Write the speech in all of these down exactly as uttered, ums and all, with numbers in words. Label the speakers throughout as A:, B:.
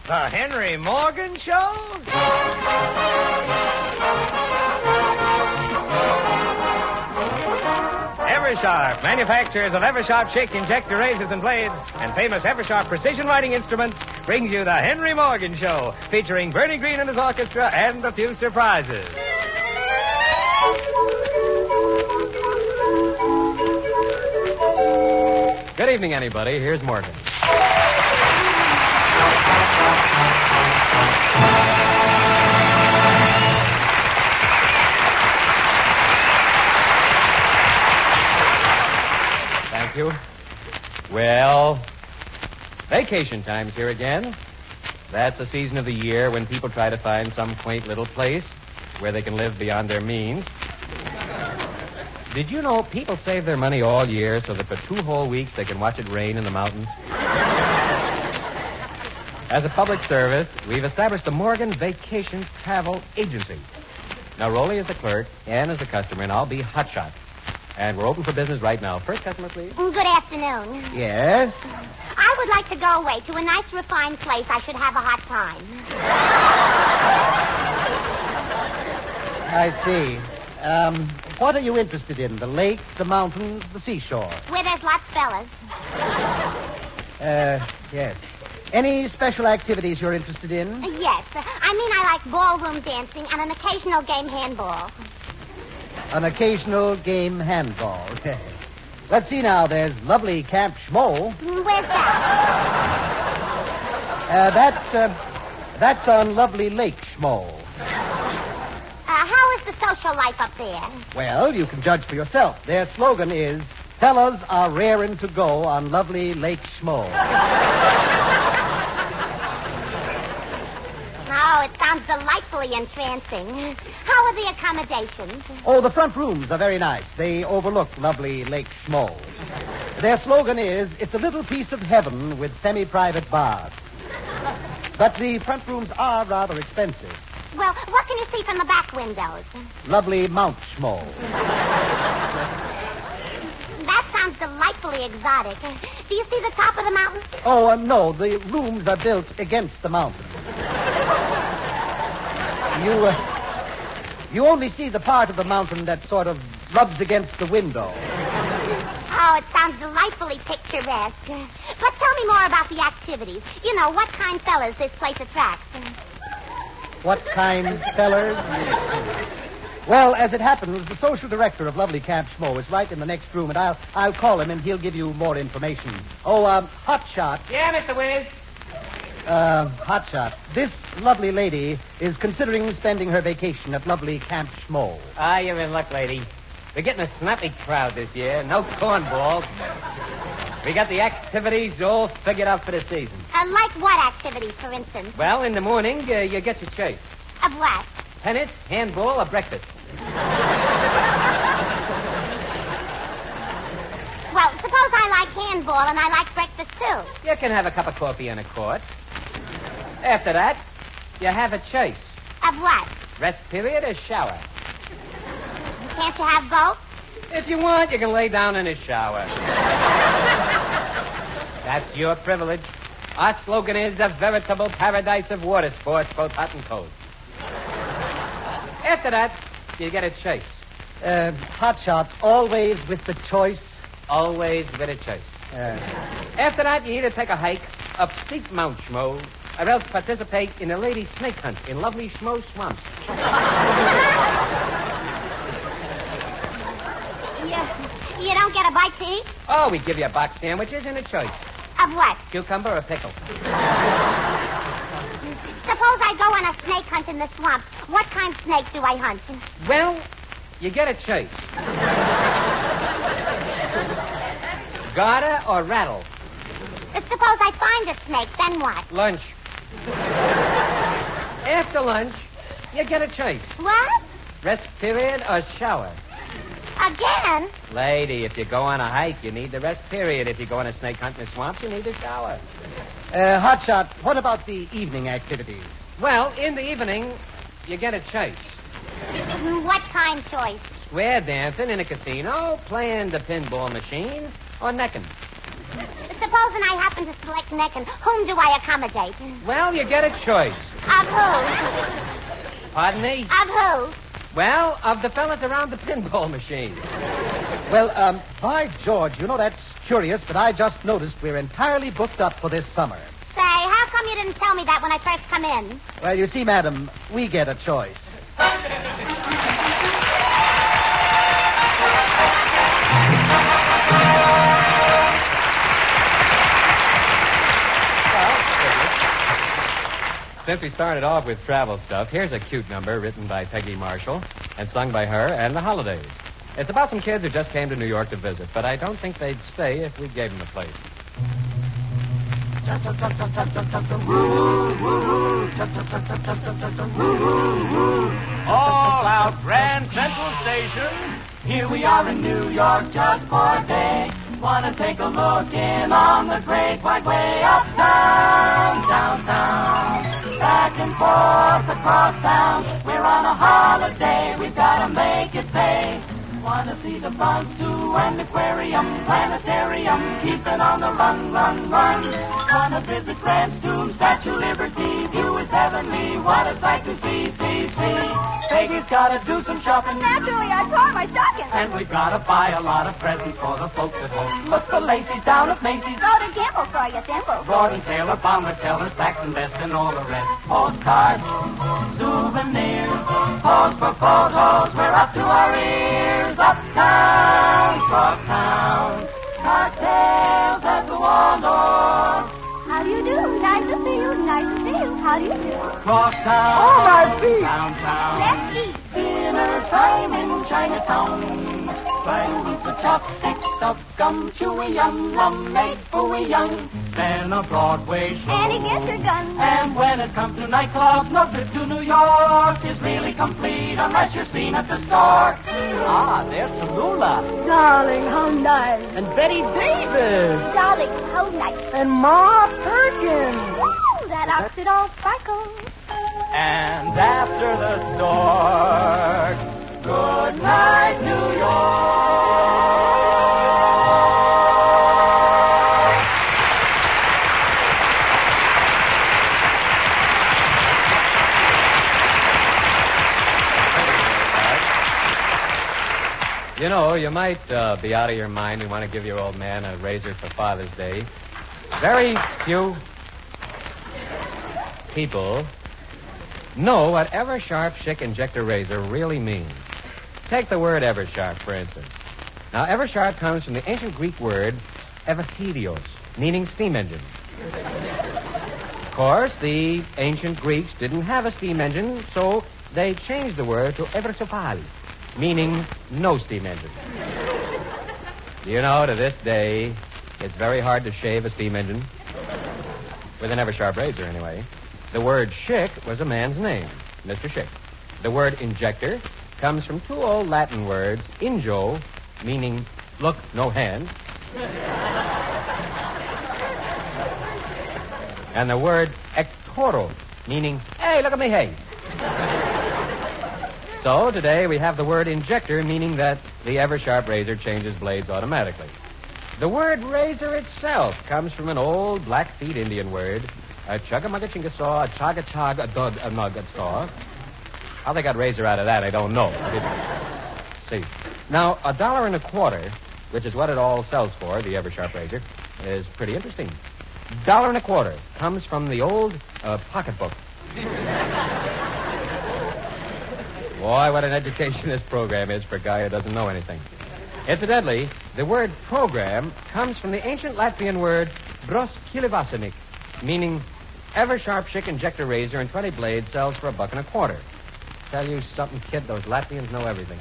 A: The Henry Morgan Show? Eversharp, manufacturers of Eversharp Chic Injector razors and blades and famous Eversharp precision writing instruments, brings you the Henry Morgan Show, featuring Bernie Green and his orchestra and a few surprises. Good evening, anybody. Here's Morgan. Thank you. Well, vacation time's here again. That's the season of the year when people try to find some quaint little place where they can live beyond their means. Did you know people save their money all year so that for two whole weeks they can watch it rain in the mountains? As a public service, we've established the Morgan Vacation Travel Agency. Now, Rolly is the clerk, Ann is the customer, and I'll be Hotshot. And we're open for business right now. First customer, please.
B: Good afternoon.
A: Yes?
B: I would like to go away to a nice, refined place. I should have a hot time.
C: I see. Um, what are you interested in? The lake, the mountains, the seashore?
B: Where there's lots of fellas.
C: Uh, yes. Any special activities you're interested in?
B: Uh, yes. I mean, I like ballroom dancing and an occasional game handball.
C: An occasional game handball. Let's see now. There's lovely Camp Schmoll.
B: Where's that?
C: Uh, that's, uh, that's on lovely Lake Schmoll.
B: Uh, how is the social life up there?
C: Well, you can judge for yourself. Their slogan is, fellas are raring to go on lovely Lake Schmoll.
B: Oh, it sounds delightfully entrancing. How are the accommodations?
C: Oh, the front rooms are very nice. They overlook lovely Lake Schmoll. Their slogan is, it's a little piece of heaven with semi-private bars. But the front rooms are rather expensive.
B: Well, what can you see from the back windows?
C: Lovely Mount Schmoll.
B: That sounds delightfully exotic. Do you see the top of the mountain?
C: Oh, uh, no. The rooms are built against the mountain. You, uh, you only see the part of the mountain that sort of rubs against the window.
B: Oh, it sounds delightfully picturesque. But tell me more about the activities. You know, what kind fellas this place attracts.
C: What kind fellers? Well, as it happens, the social director of lovely Camp Schmoll is right in the next room, and I'll I'll call him, and he'll give you more information. Oh, um, Hotshot.
A: Yeah, Mister Wiz.
C: Uh, Hotshot. This lovely lady is considering spending her vacation at lovely Camp Schmoll.
A: Ah, you're in luck, lady. We're getting a snappy crowd this year. No cornballs. We got the activities all figured out for the season.
B: Uh, like what activities, for instance?
A: Well, in the morning, uh, you get your choice.
B: Of what?
A: Tennis, handball, or breakfast.
B: Well, suppose I like handball and I like breakfast, too.
A: You can have a cup of coffee and a quart. After that, you have a choice.
B: Of what?
A: Rest period or shower.
B: Can't you have both?
A: If you want, you can lay down in a shower. That's your privilege. Our slogan is a veritable paradise of water sports, both hot and cold. After that, you get a choice.
C: Uh, Hotshot, always with the choice.
A: Always with a choice.
C: Uh,
A: After that, you either take a hike up steep Mount Schmoll, or else participate in a lady snake hunt in lovely Schmoll swamps.
B: You, you don't get a bite to eat?
A: Oh, we give you a box sandwiches and a choice.
B: Of what?
A: Cucumber or pickle.
B: Suppose I go on a snake hunt in the swamp. What kind of snake do I hunt?
A: Well, you get a choice. Garter or rattle?
B: Suppose I find a snake, then what?
A: Lunch. After lunch, you get a choice.
B: What?
A: Rest period or shower?
B: Again?
A: Lady, if you go on a hike, you need the rest period. If you go on a snake hunt in the swamps, you need a shower.
C: uh, Hotshot, what about the evening activities?
A: Well, in the evening, you get a choice.
B: What kind choice?
A: Square dancing in a casino, playing the pinball machine, or necking.
B: Suppose supposing I happen to select neck, and whom do I accommodate?
A: Well, you get a choice.
B: Of who?
A: Pardon me?
B: Of who?
A: Well, of the fellas around the pinball machine.
C: Well, um, by George, you know, that's curious, but I just noticed we're entirely booked up for this summer.
B: Say, how come you didn't tell me that when I first come in?
C: Well, you see, madam, we get a choice.
A: Since we started off with travel stuff, here's a cute number written by Peggy Marshall and sung by her and the Holidays. It's about some kids who just came to New York to visit, but I don't think they'd stay if we gave them the place.
D: All out Grand Central Station. Here we are in New York just for a day. Want to take a look in on the Great White Way uptown, downtown, back and forth across town. We're on a holiday, we've got to make it pay. Want to see the Bronx Zoo and Aquarium, Planetarium, keeping on the run, run, run. Want to visit Grant's Tomb, Statue of Liberty, view is heavenly, what a sight to see, see, see. Peggy's got to do some shopping.
B: Naturally, I tore my stocking.
D: And we've got to buy a lot of presents for the folks at home. Look for Lacey's down at Macy's.
B: Go to Gimbel for your thimble.
D: Gordon Taylor, Palmer, Taylor, Saks and Best, and all the rest. Postcards, souvenirs, pose for photos. We're up to our ears. Uptown, crosstown, cocktails at the Waldorf.
B: How do you do? Nice to see you. Nice to see you. How do you do?
D: Crosstown,
C: Oh, my feet.
D: downtown.
B: Let's eat.
D: Dinner time in Chinatown. Trying with the chopsticks of gum, chewy yum, yum, make fooey young. Then a Broadway show.
B: And he gets your gun.
D: And when it comes to nightclubs, no trip to New York is really complete unless you're seen at the store.
C: Ah, there's Tallulah.
B: Darling, how nice.
C: And Betty Davis.
B: Darling, how nice.
C: And Ma Perkins.
B: Woo, that outfit all sparkles.
D: And after the store, good night, New York.
A: You know, you might uh, be out of your mind and want to give your old man a razor for Father's Day. Very few people know what Eversharp Schick Injector Razor really means. Take the word Eversharp, for instance. Now, Eversharp comes from the ancient Greek word everthedios, meaning steam engine. Of course, the ancient Greeks didn't have a steam engine, so they changed the word to eversophal, meaning no steam engine. You know, to this day, it's very hard to shave a steam engine. With an Eversharp razor, anyway. The word Schick was a man's name, Mister Schick. The word injector comes from two old Latin words, injo, meaning look, no hands, and the word ectoro, meaning, hey, look at me, hey. So today we have the word injector, meaning that the Eversharp razor changes blades automatically. The word razor itself comes from an old Blackfeet Indian word, a chugga-mugga-chinga-saw, a chugga-chug, a dog, a nugget-saw. How they got razor out of that, I don't know. See. Now, a dollar and a quarter, which is what it all sells for, the Eversharp razor, is pretty interesting. Dollar and a quarter comes from the old uh, pocketbook. Boy, what an education this program is for a guy who doesn't know anything. Incidentally, the word program comes from the ancient Latvian word broskilivasanik, meaning Eversharp Schick Injector Razor and twenty blades sells for a buck and a quarter. Tell you something, kid, those Latvians know everything.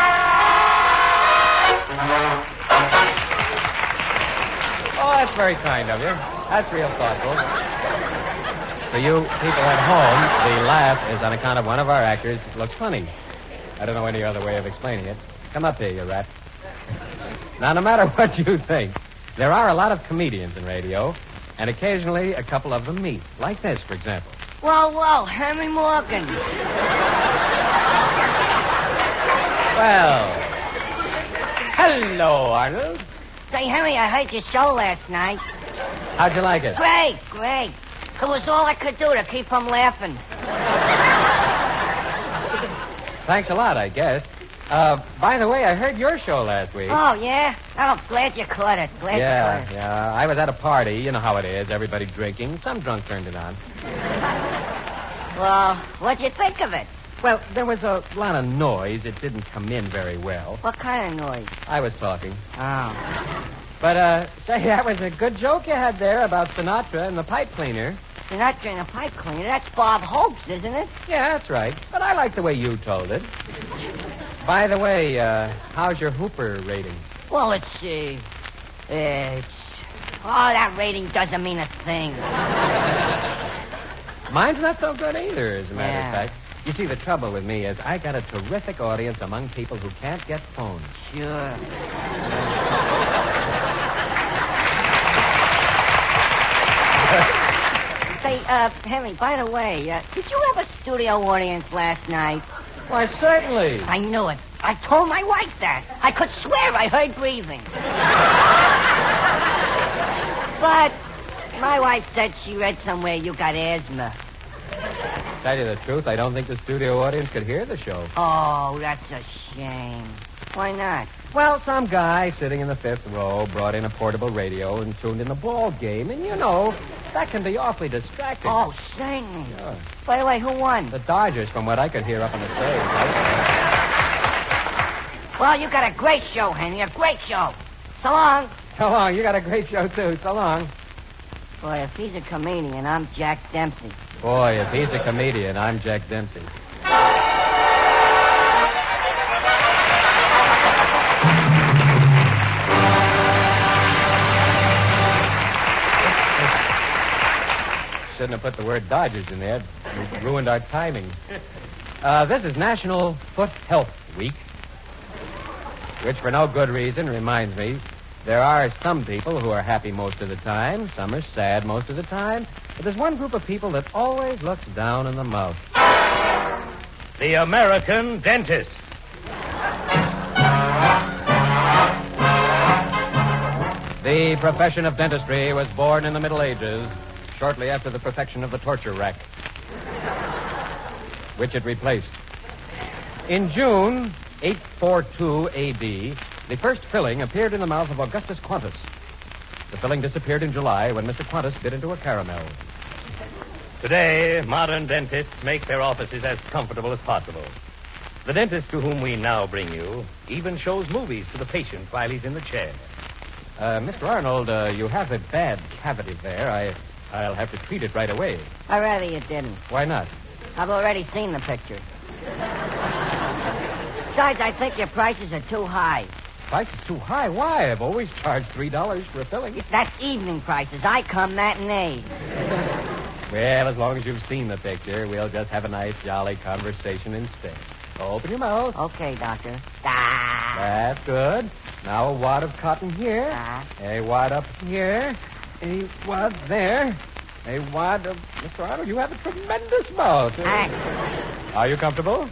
A: Oh, that's very kind of you. That's real thoughtful. For you people at home, the laugh is on account of one of our actors looks funny. I don't know any other way of explaining it. Come up here, you rat. Now, no matter what you think, there are a lot of comedians in radio, and occasionally a couple of them meet. Like this, for example.
E: Well, well, Henry Morgan.
A: Well, hello, Arnold.
E: Say, Henry, I heard your show last night.
A: How'd you like it?
E: Great, great. It was all I could do to keep from laughing.
A: Thanks a lot, I guess. Uh, by the way, I heard your show last week.
E: Oh, yeah? Oh, glad you caught it. Glad
A: yeah,
E: you caught it.
A: yeah. I was at a party. You know how it is. Everybody drinking. Some drunk turned it on.
E: Well, what'd you think of it?
A: Well, there was a lot of noise. It didn't come in very well.
E: What kind of noise?
A: I was talking.
E: Oh.
A: But, uh, say, that was a good joke you had there about Sinatra and the pipe cleaner.
E: Sinatra and a pipe cleaner? That's Bob Hope's, isn't it?
A: Yeah, that's right. But I like the way you told it. By the way, uh, how's your Hooper rating?
E: Well, let's see. It's... Oh, that rating doesn't mean a thing.
A: Mine's not so good either, as a matter
E: Yeah.
A: of fact. You see, the trouble with me is I got a terrific audience among people who can't get phones.
E: Sure. Say, uh, Henry, by the way, uh, did you have a studio audience last night?
A: Why, certainly.
E: I knew it. I told my wife that. I could swear I heard breathing. But my wife said she read somewhere you got asthma.
A: Tell you the truth, I don't think the studio audience could hear the show.
E: Oh, that's a shame. Why not?
A: Well, some guy sitting in the fifth row brought in a portable radio and tuned in the ball game, and you know, that can be awfully distracting.
E: Oh, certainly.
A: Sure.
E: By the way, who won?
A: The Dodgers, from what I could hear up on the stage.
E: Well, you got a great show, Henry, a great show. So long.
A: So long. You got a great show, too. So long.
E: Boy, if he's a comedian, I'm Jack Dempsey.
A: Boy, if he's a comedian, I'm Jack Dempsey. Shouldn't have put the word Dodgers in there. It ruined our timing. Uh, this is National Foot Health Week, which for no good reason reminds me there are some people who are happy most of the time, some are sad most of the time, but there's one group of people that always looks down in the mouth.
F: The American dentist.
A: The profession of dentistry was born in the Middle Ages, shortly after the perfection of the torture rack, which it replaced. In June eight forty-two A D, the first filling appeared in the mouth of Augustus Qantas. The filling disappeared in July when Mister Qantas bit into a caramel.
F: Today, modern dentists make their offices as comfortable as possible. The dentist to whom we now bring you even shows movies to the patient while he's in the chair.
A: Uh, Mister Arnold, uh, you have a bad cavity there. I, I'll have to treat it right away.
E: I'd rather you didn't.
A: Why not?
E: I've already seen the picture. Besides, I think your prices are too high.
A: Price is too high. Why? I've always charged three dollars for a filling.
E: That's evening prices. I come matinee.
A: Well, as long as you've seen the picture, we'll just have a nice, jolly conversation instead. Open your mouth.
E: Okay, doctor. Ah.
A: That's good. Now a wad of cotton here.
E: Ah.
A: A wad up here. A wad there. A wad of... Mister Arnold, you have a tremendous mouth.
E: Thanks.
A: Are you comfortable?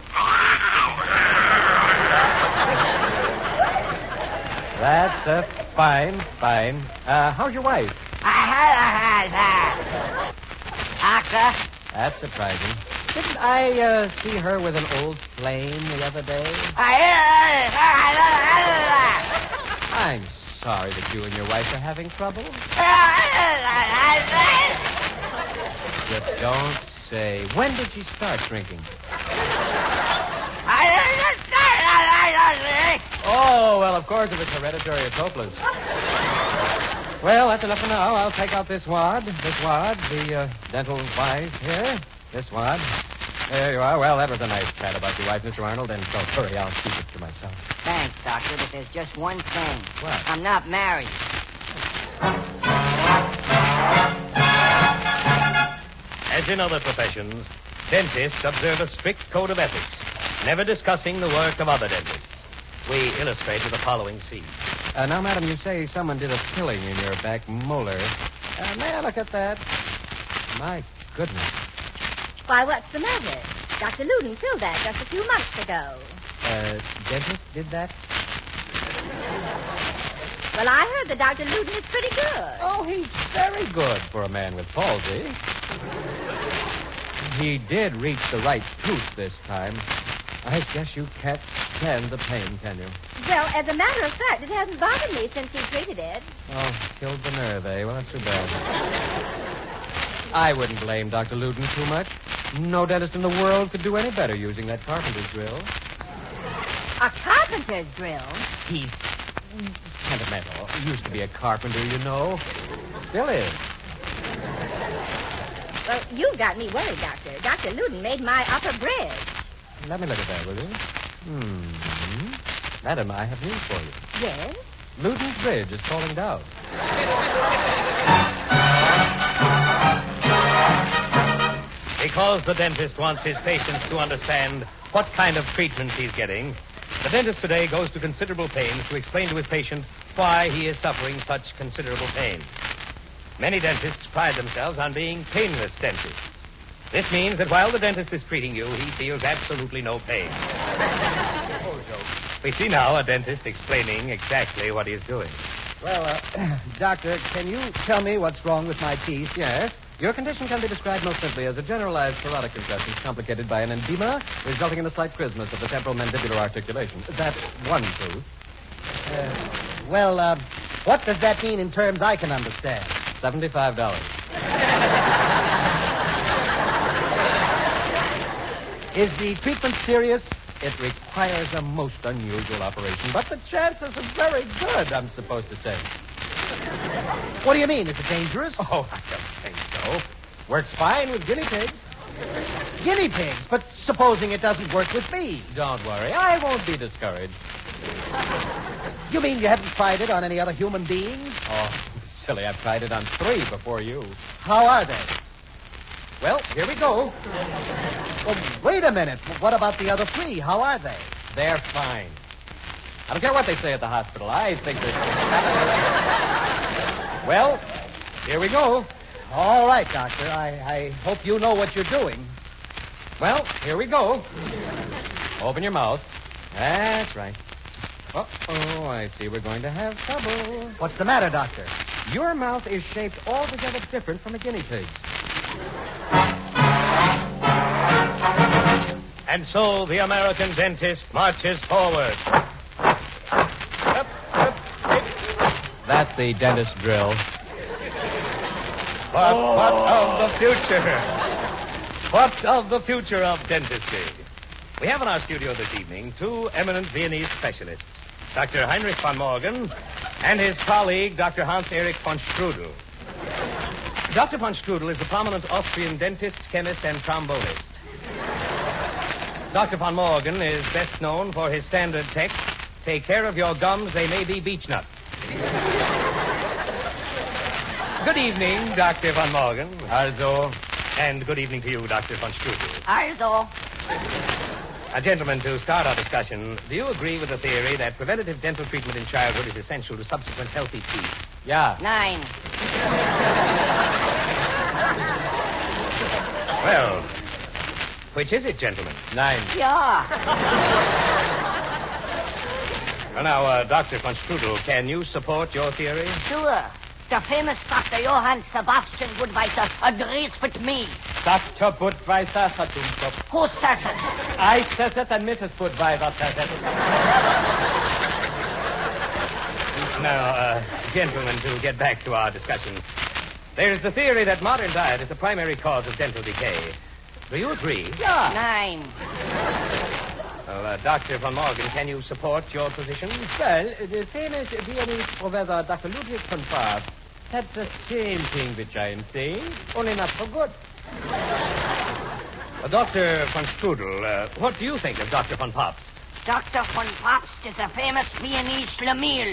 A: That's uh, fine, fine. Uh, how's your wife?
E: Doctor?
A: That's surprising. Didn't I uh, see her with an old flame the other day? I'm sorry that you and your wife are having trouble. Just don't say. When did she start drinking? Oh, well, of course, if it's hereditary, it's hopeless. Well, that's enough for now. I'll take out this wad, this wad, the uh, dental wise here, this wad. There you are. Well, that was a nice chat about your wife, Mister Arnold, and don't worry, I'll keep it to myself.
E: Thanks, doctor, but there's just one thing.
A: What?
E: I'm not married.
F: As in other professions, dentists observe a strict code of ethics, never discussing the work of other dentists. We illustrate with the following scene.
A: Uh, now, madam, you say someone did a filling in your back molar. Uh, may I look at that? My goodness.
B: Why, what's the matter? Doctor Loudon filled that just a few months ago.
A: Uh, dentist did that?
G: Well, I heard that Doctor Luton is pretty good.
H: Oh, he's very good for a man with palsy. He did reach the right tooth this time. I guess you can't stand the pain, can you?
G: Well, as a matter of fact, it hasn't bothered me since you treated it.
H: Oh, killed the nerve, eh? Well, that's too bad. I wouldn't blame Doctor Luton too much. No dentist in the world could do any better using that carpenter's drill.
G: A carpenter's drill?
H: He's sentimental. He used to be a carpenter, you know. Still is.
G: Well, you've got me worried, Doctor. Doctor Luton made my upper bridge.
H: Let me look at that, will you? Hmm. Madam, I have news for you.
G: Yes?
H: Luton's bridge is falling down.
F: Because the dentist wants his patients to understand what kind of treatment he's getting, the dentist today goes to considerable pains to explain to his patient why he is suffering such considerable pain. Many dentists pride themselves on being painless dentists. This means that while the dentist is treating you, he feels absolutely no pain. We see now a dentist explaining exactly what he is doing.
C: Well, uh, Doctor, can you tell me what's wrong with my teeth?
H: Yes. Your condition can be described most simply as a generalized parodic concussion complicated by an edema resulting in a slight trismus of the temporal mandibular articulation. That's one tooth.
C: Uh, well, uh, what does that mean in terms I can understand?
H: seventy-five dollars.
C: Is the treatment serious?
H: It requires a most unusual operation, but the chances are very good, I'm supposed to say.
C: What do you mean? Is it dangerous?
H: Oh, I don't think so. Works fine with guinea pigs.
C: Guinea pigs? But supposing it doesn't work with me?
H: Don't worry. I won't be discouraged.
C: You mean you haven't tried it on any other human beings?
H: Oh, silly. I've tried it on three before you.
C: How are they?
H: Well, here we go.
C: Well, wait a minute. What about the other three? How are they?
H: They're fine. I don't care what they say at the hospital. I think they're... Well, here we go.
C: All right, Doctor. I, I hope you know what you're doing.
H: Well, here we go. Open your mouth. That's right. Uh-oh, I see we're going to have trouble.
C: What's the matter, Doctor?
H: Your mouth is shaped altogether different from a guinea pig's.
F: And so the American dentist marches forward. Up, up, up.
H: That's the dentist drill.
F: What, what of the future? What of the future of dentistry? We have in our studio this evening two eminent Viennese specialists, Doctor Heinrich von Morgen and his colleague, Doctor Hans-Erich von Strudel. Doctor von Strudel is a prominent Austrian dentist, chemist, and trombonist. Doctor von Morgen is best known for his standard text, "Take care of your gums, they may be beech nuts." Good evening, Doctor von Morgen.
H: Also.
F: And good evening to you, Doctor von Strudel.
E: Also.
F: Uh, gentlemen, to start our discussion, do you agree with the theory that preventative dental treatment in childhood is essential to subsequent healthy teeth?
H: Yeah.
E: Nine.
F: Well, which is it, gentlemen?
H: Nine.
E: Yeah.
F: Well, now, uh, Doctor von Strudel, can you support your theory?
E: Sure. The famous Doctor Johann Sebastian Budweiser agrees with me.
H: Doctor Budweiser hat uns doch.
E: Who says it?
H: I says it and Missus Budweiser says it.
F: Now, uh, gentlemen, to get back to our discussion, there's the theory that modern diet is the primary cause of dental decay. Do you agree?
H: Yeah.
E: Nine.
F: Well, uh, Doctor von Morgen, can you support your position?
H: Well, the famous Viennese Professor Doctor Ludwig von Pfaff said the same thing which I am saying, only not so good.
F: Uh, Doctor von Strudel, uh, what do you think of Doctor von Pabst?
E: Doctor von Pabst is a famous Viennese Schlemiel.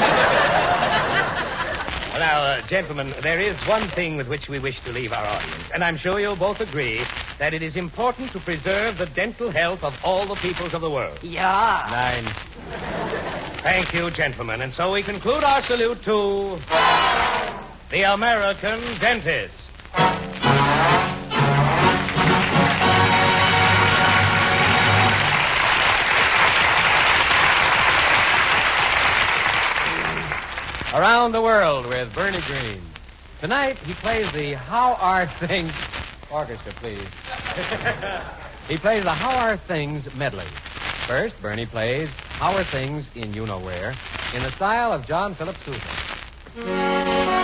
F: Well, now, uh, gentlemen, there is one thing with which we wish to leave our audience, and I'm sure you'll both agree that it is important to preserve the dental health of all the peoples of the world.
E: Yeah.
H: Nine.
F: Thank you, gentlemen. And so we conclude our salute to the American dentist.
H: Around the World with Bernie Green. Tonight, he plays the How Are Things... Orchestra, please. He plays the How Are Things medley. First, Bernie plays How Are Things in You Know Where in the style of John Philip Sousa.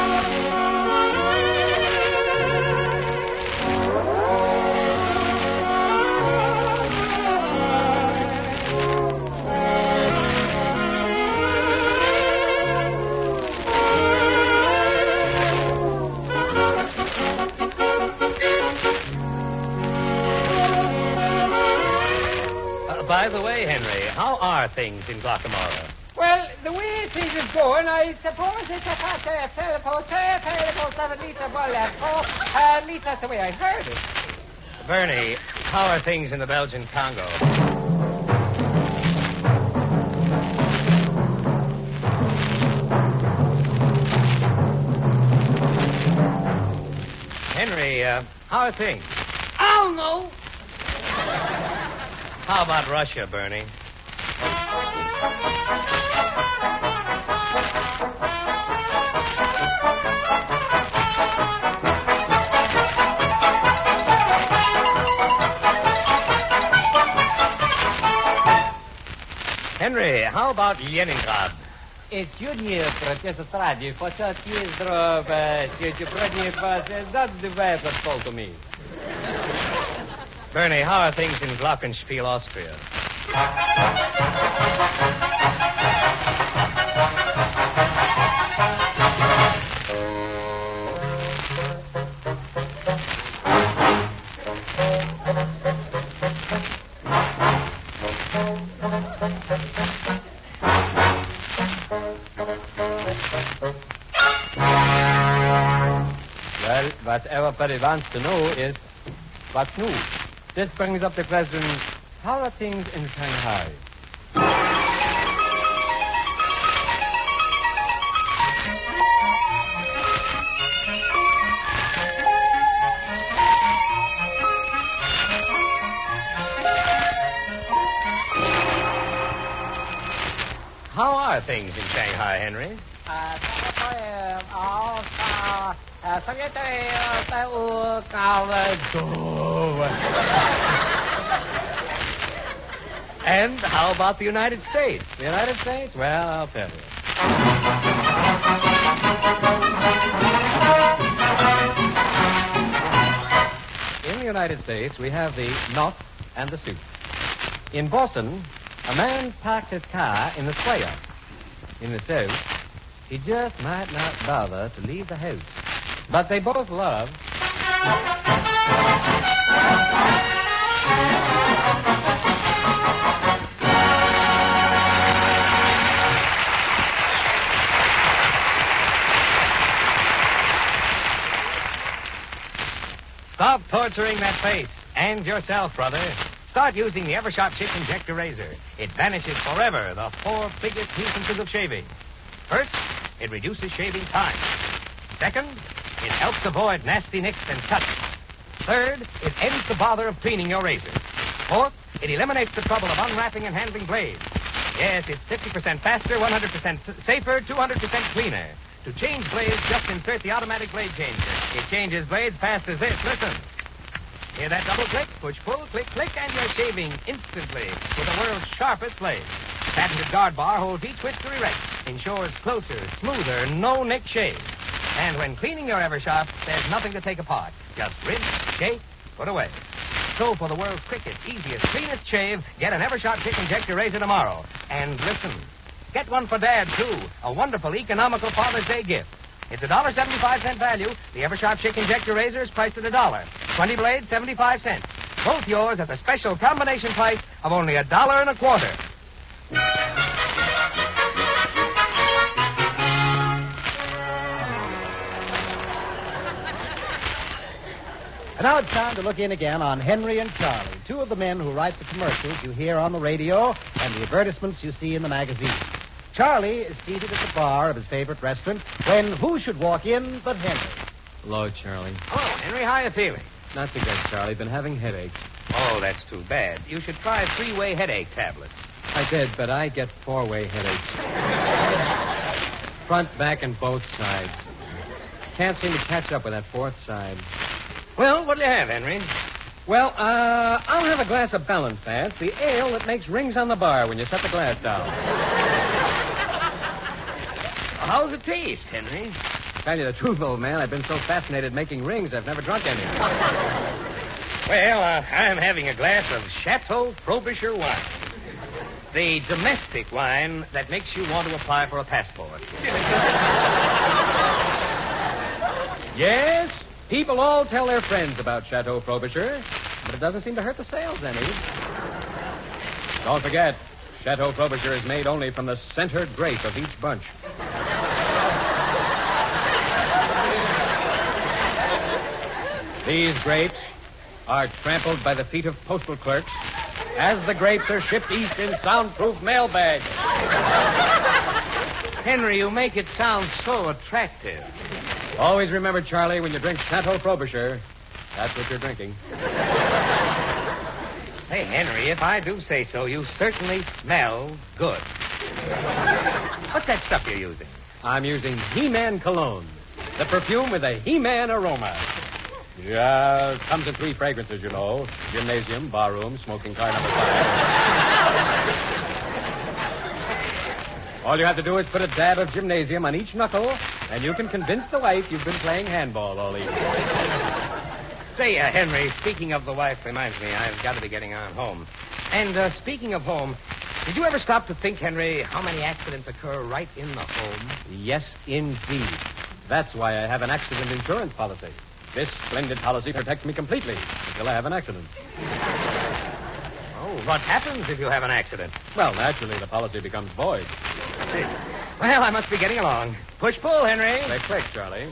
F: By the way, Henry, how are things in Guatemala?
I: Well, the way things is going, I suppose it's a fact a telephone, telephone, seven liter bullet. Oh, at least that's the way I heard it.
F: Bernie, how are things in the Belgian Congo? Henry, uh, how are things?
I: Oh, no.
F: How about Russia, Bernie? Henry, how about Leningrad?
I: Сьогодні протестраді хочуть їздро, сьогодні продні вас, задавай пол to me.
F: Bernie, how are things in Glockenspiel, Austria?
H: Well, what everybody wants to know is what's new. This brings up the question, how are things in Shanghai?
F: How are things in Shanghai, Henry? And how about the United States?
H: The United States? Well, I'll tell you. In the United States, we have the North and the South. In Boston, a man parked his car in the square. In the South, he just might not bother to leave the house. But they both love...
F: Stop torturing that face. And yourself, brother. Start using the Eversharp Chick Injector Razor. It vanishes forever the four biggest nuisances of shaving. First, it reduces shaving time. Second, it helps avoid nasty nicks and cuts. Third, it ends the bother of cleaning your razor. Fourth, it eliminates the trouble of unwrapping and handling blades. Yes, it's fifty percent faster, one hundred percent safer, two hundred percent cleaner. To change blades, just insert the automatic blade changer. It changes blades fast as this. Listen. Hear that double click? Push pull, click, click, and you're shaving instantly with the world's sharpest blade. Patented guard bar holds each whisker erect, ensures closer, smoother, no-nick shave. And when cleaning your Eversharp, there's nothing to take apart. Just rinse, shake, put away. So for the world's quickest, easiest, cleanest shave, get an Eversharp Chick Injector Razor tomorrow. And listen, get one for Dad, too. A wonderful, economical Father's Day gift. It's a one dollar and seventy-five cents value. The Eversharp Chick Injector Razor is priced at a dollar. twenty blades, seventy-five cents. Both yours at the special combination price of only a dollar and a quarter.
C: And now it's time to look in again on Henry and Charlie, two of the men who write the commercials you hear on the radio and the advertisements you see in the magazine. Charlie is seated at the bar of his favorite restaurant when who should walk in but Henry.
H: Hello, Charlie.
F: Hello, Henry. How are you feeling?
H: Not so good, Charlie. Been having headaches.
F: Oh, that's too bad. You should try three-way headache tablets.
H: I did, but I get four-way headaches. Front, back, and both sides. Can't seem to catch up with that fourth side.
F: Well, what'll you have, Henry?
H: Well, uh, I'll have a glass of balance fast, the ale that makes rings on the bar when you set the glass down.
F: How's it taste, Henry?
H: To tell you the truth, old man, I've been so fascinated making rings, I've never drunk any.
F: Well, uh, I'm having a glass of Chateau Frobisher wine. The domestic wine that makes you want to apply for a passport.
H: Yes, people all tell their friends about Chateau Frobisher, but it doesn't seem to hurt the sales any. Don't forget, Chateau Frobisher is made only from the center grape of each bunch. These grapes are trampled by the feet of postal clerks as the grapes are shipped east in soundproof mail bags.
F: Henry, you make it sound so attractive.
H: Always remember, Charlie, when you drink Chateau Frobisher, that's what you're drinking.
F: Hey, Henry, if I do say so, you certainly smell good. What's that stuff you're using?
H: I'm using He-Man cologne, the perfume with a He-Man aroma. Yeah, comes in three fragrances, you know. Gymnasium, barroom, smoking car number five. All you have to do is put a dab of gymnasium on each knuckle, and you can convince the wife you've been playing handball all evening.
F: Say, uh, Henry, speaking of the wife reminds me I've got to be getting on home. And uh, speaking of home, did you ever stop to think, Henry, how many accidents occur right in the home?
H: Yes, indeed. That's why I have an accident insurance policy. This splendid policy protects me completely until I have an accident.
F: Oh, what happens if you have an accident?
H: Well, naturally, the policy becomes void.
F: Well, I must be getting along. Push-pull, Henry.
H: Play quick, Charlie.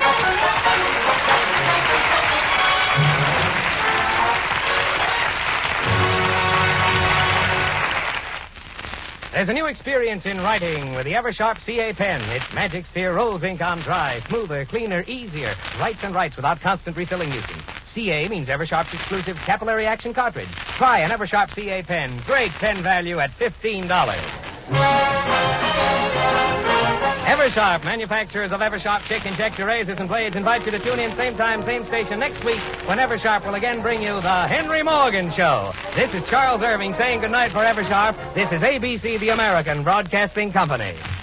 F: There's a new experience in writing with the Eversharp C A pen. Its Magic Sphere rolls ink on dry, smoother, cleaner, easier. Writes and writes without constant refilling nuisance. C A means Eversharp's exclusive capillary action cartridge. Try an Eversharp C A pen. Great pen value at fifteen dollars. Eversharp, manufacturers of Eversharp Chick Injector Razors and Blades, invite you to tune in same time, same station next week when Eversharp will again bring you the Henry Morgan Show. This is Charles Irving saying goodnight for Eversharp. This is A B C, the American Broadcasting Company.